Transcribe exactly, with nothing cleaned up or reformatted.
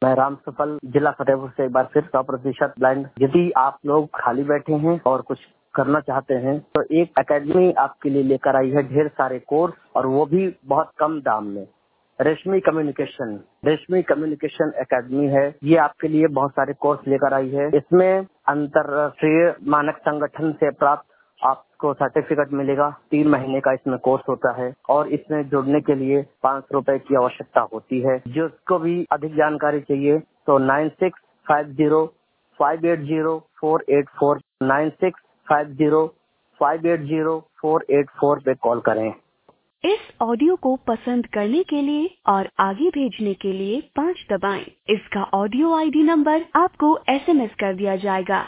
मैं राम सफल जिला फतेहपुर से एक बार फिर सौ प्रतिशत ब्लाइंड। यदि आप लोग खाली बैठे हैं और कुछ करना चाहते हैं तो एक एकेडमी आपके लिए लेकर आई है ढेर सारे कोर्स, और वो भी बहुत कम दाम में। रेशमी कम्युनिकेशन रेशमी कम्युनिकेशन एकेडमी है। ये आपके लिए बहुत सारे कोर्स लेकर आई है। इसमें अंतर्राष्ट्रीय मानक संगठन से प्राप्त आपको सर्टिफिकेट मिलेगा। तीन महीने का इसमें कोर्स होता है और इसमें जुड़ने के लिए पाँच सौ रुपए की आवश्यकता होती है। जिसको भी अधिक जानकारी चाहिए तो nine six five zero five eight zero four eight four nine six five zero five eight zero four eight four पे कॉल करें। इस ऑडियो को पसंद करने के लिए और आगे भेजने के लिए पाँच दबाएं। इसका ऑडियो आईडी नंबर आपको एसएमएस कर दिया जाएगा।